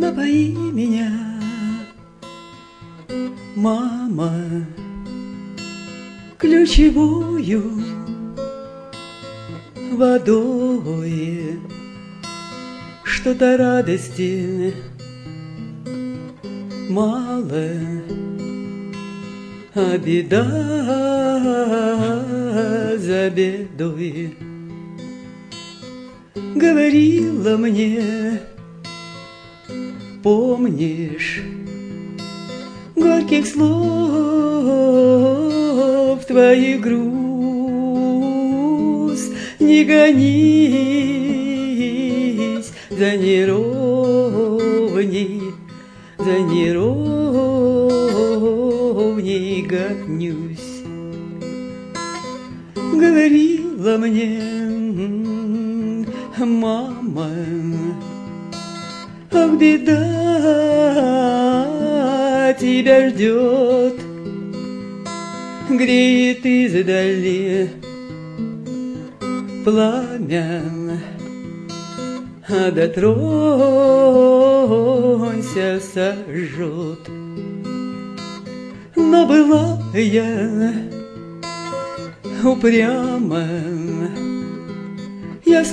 Напои меня, мама, ключевую водой. Что-то радости мало, а беда за бедой. Говорила мне, помнишь, горьких слов твоих груз, не гонись за неровней гонюсь. Говорила мне, мама, ах, беда тебя ждет, греет издали пламя, а дотронься, сожжет. Но была я упряма, я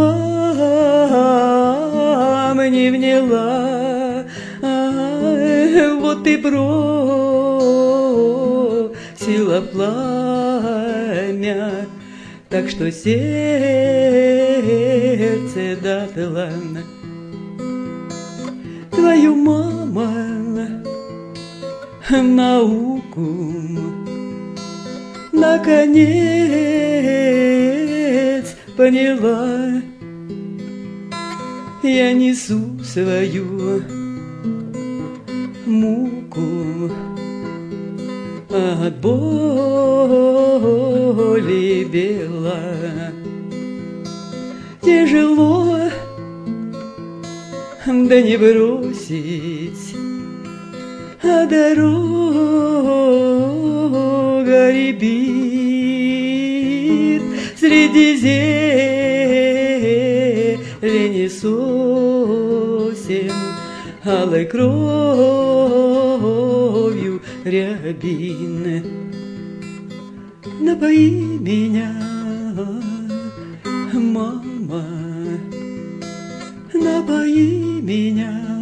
словам не вняла, вот ты бросила пламя, так что сердце дотла. Твою, мама, науку наконец поняла. Я несу свою муку от боли бела. Тяжело, да не бросить, а дорога рябит среди зелени сосен, алой кровью рябин. Напои меня, мама, напои меня.